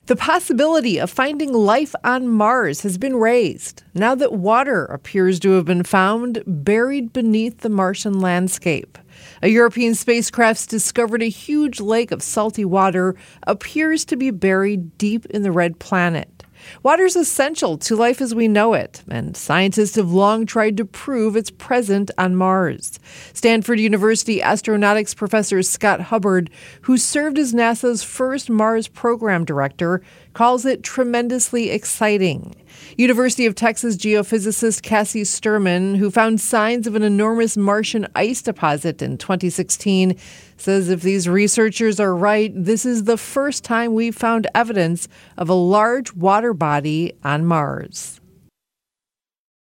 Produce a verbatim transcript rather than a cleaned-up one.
The possibility of finding life on Mars has been raised now that water appears to have been found buried beneath the Martian landscape. A European spacecraft discovered a huge lake of salty water appears to be buried deep in the red planet. Water is essential to life as we know it, and scientists have long tried to prove it's present on Mars. Stanford University astronautics professor Scott Hubbard, who served as NASA's first Mars program director, calls it tremendously exciting. University of Texas geophysicist Cassie Sturman, who found signs of an enormous Martian ice deposit in twenty sixteen, says if these researchers are right, this is the first time we've found evidence of a large water body on Mars.